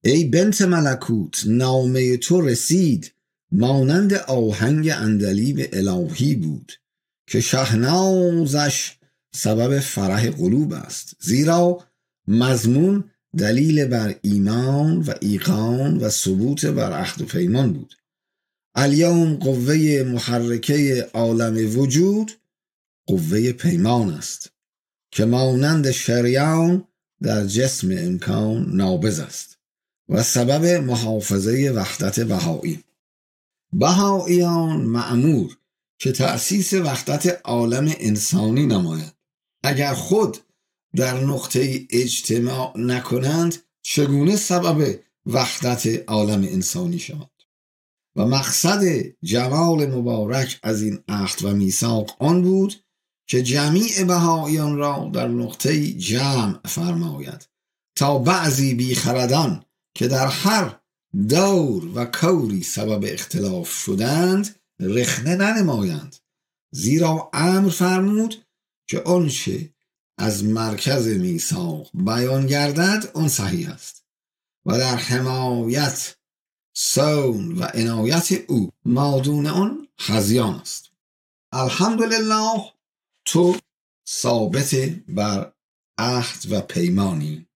ای بنت ملکوت، نامه تو رسید، مانند آهنگ عندلیب الهی بود که شهنازش سبب فرح قلوب است، زیرا مضمون دلیل بر ایمان و ایقان و ثبوت بر عهد و پیمان بود. الیوم قوه محرکه عالم وجود قوه پیمان است که مانند شریان در جسم امکان نابض است و سبب محافظه وحدت بهایی. بهاییان مأمور که تأسیس وحدت عالم انسانی نمایند. اگر خود در نقطه اجتماع نکنند چگونه سبب وحدت عالم انسانی شود؟ و مقصد جمال مبارک از این عهد و میثاق آن بود که جمیع بهاییان را در نقطه جمع فرماید تا بعضی بیخردان که در هر دور و کوری سبب اختلاف شدند رخنه ننمایند، زیرا امر فرمود که آنچه از مرکز میثاق بیان گردد آن صحیح است و در حمایت، صون و عنایت او مادون آن هذیان است. الحمدلله تو ثابت بر عهد و پیمانی.